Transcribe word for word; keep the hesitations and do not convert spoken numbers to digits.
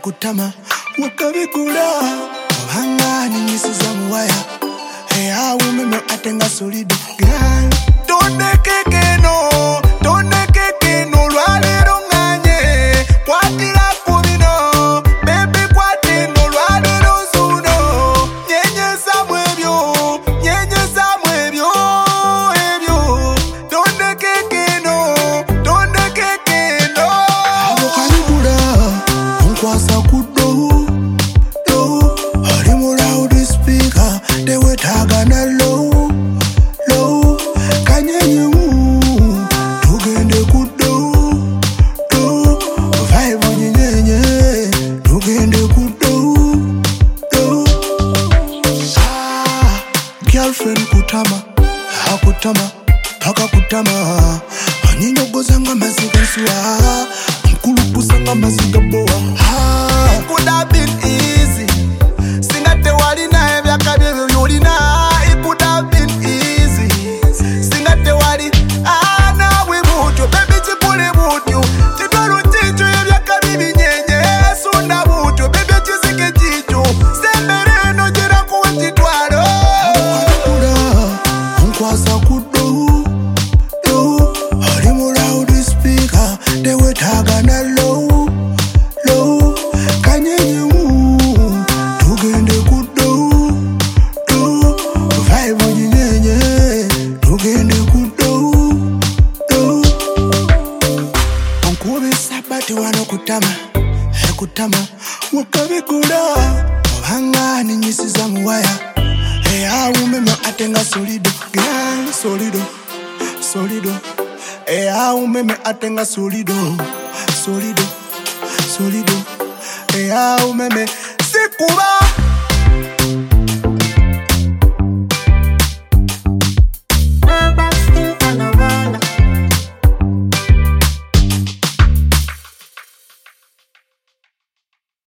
kutama wakabikula obanga ninyisiza muwaya eya umeme atenga solido girl tondekekeno tondekekeno lwalero nganye kwatira kubino baby kwatino lwalero nsuno nyenyeza mwebyo nyenyeza mwebyo ebyo tondekekeno tondekekeno abokalibula onkwasa kudo do ali mu loudspeaker dewetaga na low low kanyenye tugende kudo do vibe nyenye tugende kudo do ah girlfriend kutama hakutama paka kutama anyinyogoza nga maziga nsuwa mkulupusa nga maziga boa ah could have been easy singate wali na ebyaka byebyo byolina it could have been easy singate wali ah nawe butyo baby chikule butyo chitwalo chicho ebyaka bibinyenye sunda butyo baby chisike chicho sembere no jira kuwe chitwalo kula onkwasa kudo do ali mu loudspeaker dewetaga na low low kanyenye tugende kudo do vibe nyenye tugende kudo do onkube sabati wano kutama ekutama wakabikula obanga ninyisiza muwaya eya umeme atenga solido girl solido solido eya umeme atenga solido solido solido eya umeme sikuba